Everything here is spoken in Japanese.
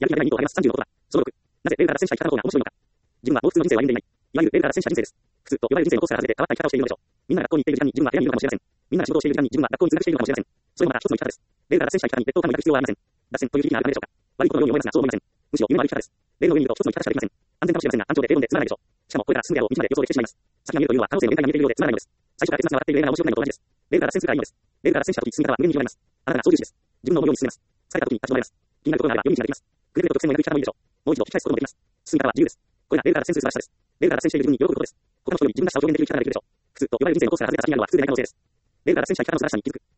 やる気が出ない2とあります。30のことは、その6。なぜレールから脱線した生き方の方が面白いのか。自分はもう普通の人生を歩んでいない。いわゆるレールから脱線した人生です。普通と呼ばれる人生のコースから外れて変わった生き方をしているのでしょう。みんなが学校に行っている時間に自分は部屋にいるのかもしれません。みんなが仕事をしている時間に自分は学校に通学しているのかもしれません。それもまた一つの生き方です。レールから脱線した生き方に劣等感を抱く必要はありません。脱線という響きがあるためでしょうか。悪いことのように思いますが、そう思いません。むしろ夢のある生き方です。レールの上にいると一つの生き方しかできません。安全かもしれませんが、単調で平凡でつまらないでしょう。しかもこれから進むであろう道まで予想できてしまいます。先が見えるというのは可能性の限界が見えているようでつまらないのです。最初から結末が分かっているレールが面白くないのと同じです。レールから脱線するからいいのです。レールから脱線した時進み方は無限に広がります。あなたが操縦士です。自分の思うように進めます。疲れた時に立ち止まります。気になることがあれば夜道ができます。ぐるぐると曲線を描く生き方もいいでしょう。もう一度引き返すこともできます。進み方は自由です。これがレールから脱線する素晴らしさです。レールから脱線している自分に喜ぶことです。他の人より自分らしさを表現できる生き方ができるでしょう。普通と呼ばれる人生のコースから外れた先にあるのは普通でない可能性です。レールから脱線した生き方の素晴らしさに気づく。